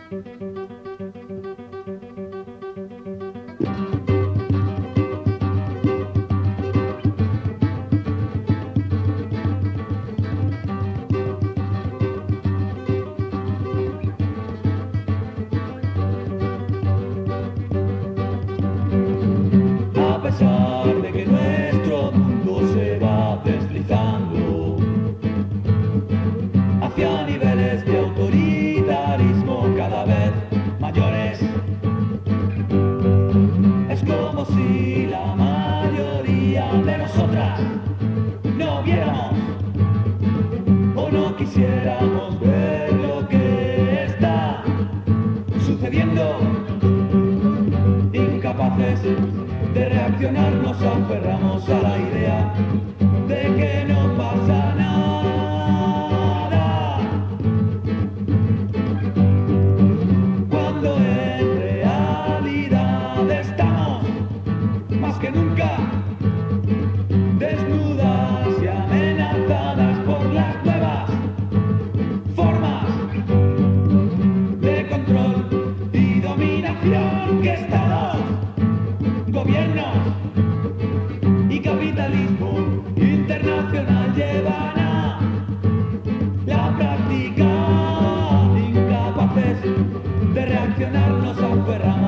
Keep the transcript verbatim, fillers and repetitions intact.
A pesar de que nuestro mundo se va deslizando hacia niveles de autoritarismo cada vez mayores, es como si la mayoría de nosotras no viéramos o no quisiéramos ver lo que está sucediendo. Incapaces de reaccionar, nos aferramos a la idea de que no pasa nada, cuando en realidad estamos más que nunca desnudas y amenazadas por las nuevas formas de control y dominación que Estados, gobiernos y capitalismo internacional llevan a la práctica. Incapaces de reaccionar, nos aferramos